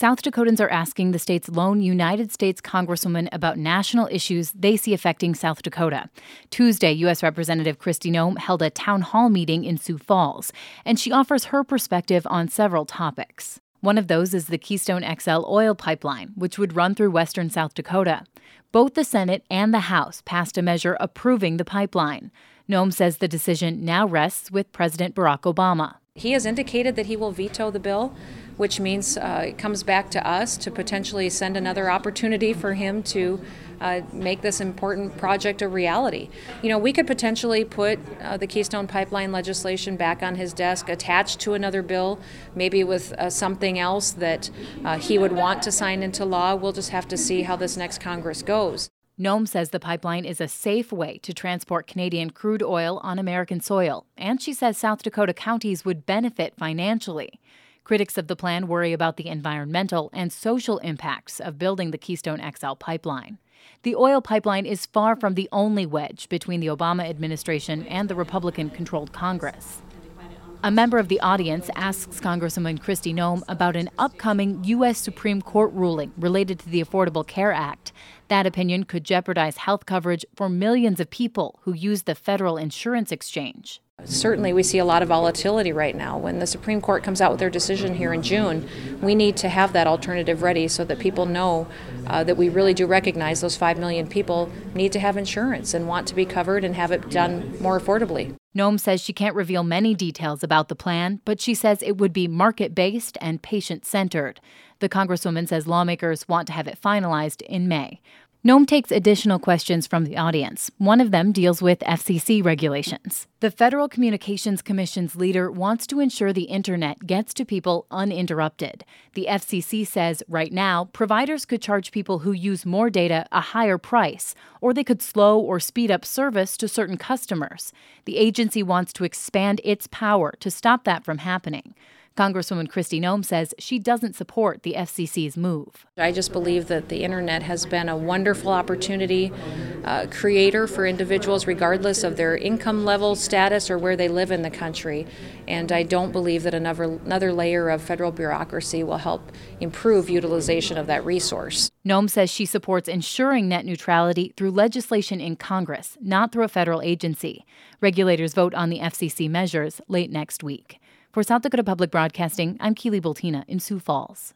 South Dakotans are asking the state's lone United States Congresswoman about national issues they see affecting South Dakota. Tuesday, U.S. Representative Kristi Noem held a town hall meeting in Sioux Falls, and she offers her perspective on several topics. One of those is the Keystone XL oil pipeline, which would run through western South Dakota. Both the Senate and the House passed a measure approving the pipeline. Noem says the decision now rests with President Barack Obama. He has indicated that he will veto the bill, which means it comes back to us to potentially send another opportunity for him to make this important project a reality. You know, we could potentially put the Keystone Pipeline legislation back on his desk, attached to another bill, maybe with something else that he would want to sign into law. We'll just have to see how this next Congress goes. Noem says the pipeline is a safe way to transport Canadian crude oil on American soil, and she says South Dakota counties would benefit financially. Critics of the plan worry about the environmental and social impacts of building the Keystone XL pipeline. The oil pipeline is far from the only wedge between the Obama administration and the Republican-controlled Congress. A member of the audience asks Congresswoman Kristi Noem about an upcoming U.S. Supreme Court ruling related to the Affordable Care Act. That opinion could jeopardize health coverage for millions of people who use the federal insurance exchange. Certainly, we see a lot of volatility right now. When the Supreme Court comes out with their decision here in June, we need to have that alternative ready so that people know that we really do recognize those 5 million people need to have insurance and want to be covered and have it done more affordably. Noem says she can't reveal many details about the plan, but she says it would be market-based and patient-centered. The Congresswoman says lawmakers want to have it finalized in May. Noem takes additional questions from the audience. One of them deals with FCC regulations. The Federal Communications Commission's leader wants to ensure the internet gets to people uninterrupted. The FCC says right now, providers could charge people who use more data a higher price, or they could slow or speed up service to certain customers. The agency wants to expand its power to stop that from happening. Congresswoman Kristi Noem says she doesn't support the FCC's move. I just believe that the internet has been a wonderful opportunity creator for individuals regardless of their income level, status, or where they live in the country. And I don't believe that another layer of federal bureaucracy will help improve utilization of that resource. Noem says she supports ensuring net neutrality through legislation in Congress, not through a federal agency. Regulators vote on the FCC measures late next week. For South Dakota Public Broadcasting, I'm Keely Bultina in Sioux Falls.